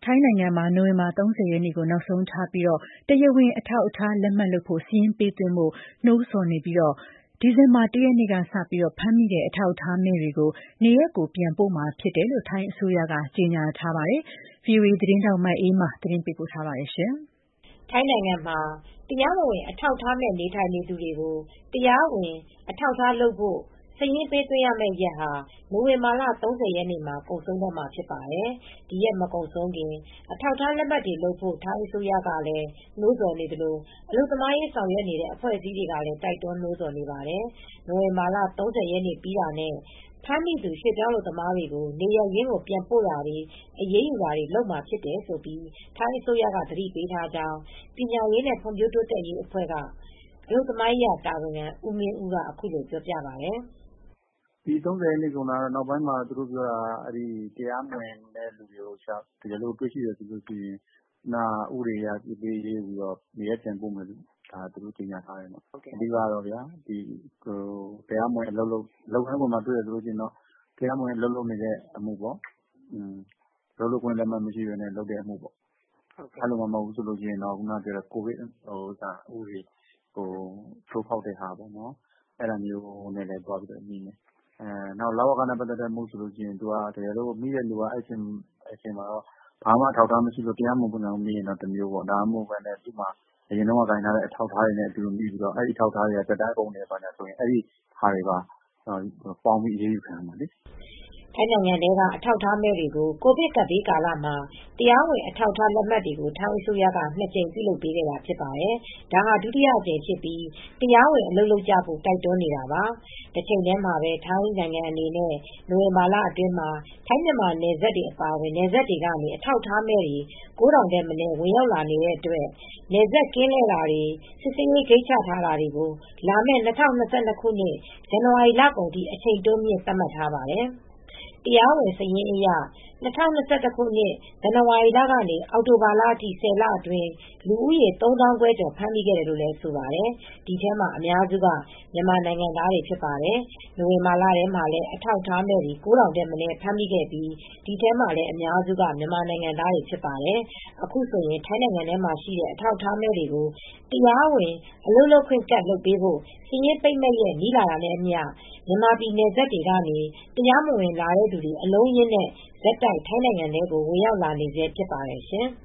ထိုင်းနိုင်ငံမှာနိုဝင်ဘာ30 ရက်နေ့ကိုနောက်ဆုံးထားပြီးတရားဝင်အထောက်အထားလက်မှတ်လုပ်ဖို့စာရင်းပေးသွင်းဖို့နှိုးဆော်နေပြီးဒီဇင်ဘာ1 ရက်နေ့ကစပြီးဖမ်းမိတဲ့အထောက်အထားမဲ့တွေကိုနေရပ်ကိုပြန်ပို့မှာဖြစ်တယ်လို့ထိုင်းအစိုးရကကြေညာထားပါတယ်။ VOA သတင်းထောက်မအေးမာသတင်းပေးပို့ထားပါတယ်။ ထိုင်းနိုင်ငံမှာတရားမဝင်အထောက်အထားမဲ့နေထိုင်နေသူတွေကို တရားဝင်အထောက်အထားလုပ်ဖို့စာရင်းပေးသွင်းရမယ့်ရက်ဟာနိုဝင်ဘာလ 30 ရက်နေ့မှာကုန်ဆုံးတော့မှာဖြစ်ပါတယ်။ ဒီရက်မကုန်ဆုံးခင် အထောက်အထားလက်မှတ်တွေလုပ်ဖို့ ထိုင်းအစိုးရကလည်းနှိုးဆော်နေသလို အလုပ်သမားရေးဆောင်ရွက်နေတဲ့အဖွဲ့အစည်းတွေကလည်းတိုက်တွန်းနှိုးဆော်နေပါတယ်။ နိုဝင်ဘာလ 30 ရက်နေ့ပြီးတာနဲ့ ဖမ်းမိသူရွှေ့ပြောင်းအလုပ်သမားတွေကို နေရပ်ရင်းကိုပြန်ပို့တာတွေအရေးယူတာတွေလုပ်မှာဖြစ်တယ်လို့ ထိုင်းအစိုးရကသတိပေးထားကြောင်းပညာရေးနဲ့ဖွံ့ဖြိုးတိုးတက်ရေးအဖွဲ့ကအလုပ်သမားရေးတာဝန်ခံဦးမင်းဦးကအခုလိုပြောပြပါတယ်။ ဒီ30 ရက်နေ့ကုန်တာနောက်ပိုင်းမှာသူတို့ပြောတာတရားမဝင်တဲ့လူတွေကိုတကယ်လို့တွေ့ရှိတယ်ဆိုရင်ဥပဒေအရအရေးယူပြီးနေရပ်ပြန်ပို့မယ်လို့သူတို့ကြေညာထားတယ်။ အဓိကတော့တရားမဝင်အလုပ်ငန်းခွင်မှာတွေ့တယ်ဆိုရင်တရားမဝင်အလုပ်လုပ်နေတဲ့အမှုပေါ့အလုပ်လုပ်ခွင့်လက်မှတ်မရှိဘဲလုပ်တဲ့အမှုပေါ့အဲလိုမှမဟုတ်ဘူးဆိုရင်ကိုဗစ်ဥပဒေကိုချိုးဖောက်တဲ့ဟာပေါ့အဲဒါမျိုးနဲ့လည်းသွားပြီးငြိမယ်လဝကနဲ့ပတ်သက်တဲ့အမှုဆိုရင်တကယ်လို့မိတဲ့လူကအဲဒီအချိန်မှာဘာမှအထောက်အထားမရှိလို့တရားမဝင်ဘူးမိရင်တော့တမျိုးပေါ့ဒါမှမဟုတ်သူ့မှာအရင်တုန်းကကိုင်ထားတဲ့အထောက်အထားတွေနဲ့မိပြီးအဲဒီအထောက်အထားတွေကသက်တမ်းကုန်တယ်ဆိုရင်အဲဒီဟာတွေပါပေါင်းပြီးအရေးယူခံရမှာလေ။ထိုင်းနိုင်ငံထဲကအထောက်အထားမဲ့တွေကို ကိုဗစ်ကပ်ဘေးကာလမှာတရားဝင်အထောက်အထားလက်မှတ်တွေကိုထိုင်းအစိုးရက2 ကြိမ်ပြုလုပ်ပေးခဲ့တာဖြစ်ပါတယ်။ ဒါဟာဒုတိယအကြိမ်ဖြစ်ပြီးတရားဝင်အလုပ်လုပ်ကြဖို့တိုက်တွန်းနေတာပါ။ တချိန်တည်းမှာပဲထိုင်းနိုင်ငံအနေနဲ့နိုဝင်ဘာလအတွင်းမှာထိုင်းမြန်မာနယ်စပ်တွေအပါအဝင်နယ်စပ်တွေကနေ အထောက်အထားမဲ့တွေ 9,000 ထက်မနည်းဝင်ရောက်လာနေတဲ့အတွက် နယ်စပ်ကင်းလှည့်တာတွေစစ်ဆေးရေးဂိတ်ချထားတာတွေကိုလာမယ့် ၂၀၂၂ ခုနှစ် ဇန်နဝါရီလကုန်ထိအချိန်တိုးမြှင့်သတ်မှတ်ထားပါတယ်။ တရားဝင်စာရင်းအရ ၂၀၂၁ ခုနှစ် ဇန်နဝါရီလကနေ အောက်တိုဘာလအထိ 10 လအတွင်း လူဦးရေ 3 သောင်းခွဲကျော် ဖမ်းမိခဲ့တယ်လို့လည်းဆိုပါတယ်။ ဒီထဲမှာအများစုကမြန်မာနိုင်ငံသားတွေဖြစ်ပါတယ်။ နိုဝင်ဘာလထဲမှာလည်းအထောက်အထားမဲ့တွေ 9,000 ထက်မနည်းဖမ်းမိခဲ့ပြီးဒီထဲမှာလည်းအများစုကမြန်မာနိုင်ငံသားတွေဖြစ်ပါတယ်။ အခုဆိုရင်ထိုင်းနိုင်ငံထဲမှာရှိတဲ့အထောက်အထားမဲ့တွေကိုတရားဝင်အလုပ်လုပ်ခွင့်ကဒ်လုပ်ပေးဖို့စာရင်းပိတ်မယ့်ရက်နီးလာတာနဲ့အမျှ မြန်မာပြည်နယ်စပ်တွေကနေတရားမဝင်လာတဲ့သူတွေအလုံးအရင်းနဲ့ဆက်တိုက်ထိုင်းနိုင်ငံထဲကိုဝင်ရောက်လာနေဆဲဖြစ်ပါတယ်ရှင်။